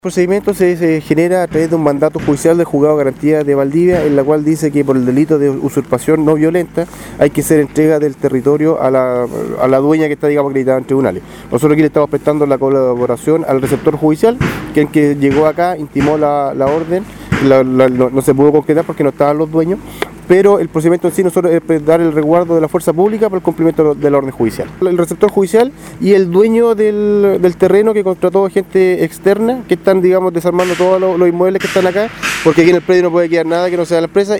El procedimiento se genera a través de un mandato judicial del Juzgado de Garantía de Valdivia, en la cual dice que por el delito de usurpación no violenta hay que hacer entrega del territorio a la dueña que está, digamos, acreditada en tribunales. Nosotros aquí le estamos prestando la colaboración al receptor judicial, que el que llegó acá, intimó la orden, no se pudo concretar porque no estaban los dueños, pero el procedimiento en sí nosotros es dar el resguardo de la fuerza pública para el cumplimiento de la orden judicial. El receptor judicial y el dueño del terreno, que contrató gente externa, que están, digamos, desarmando todos los inmuebles que están acá, porque aquí en el predio no puede quedar nada que no sea la empresa.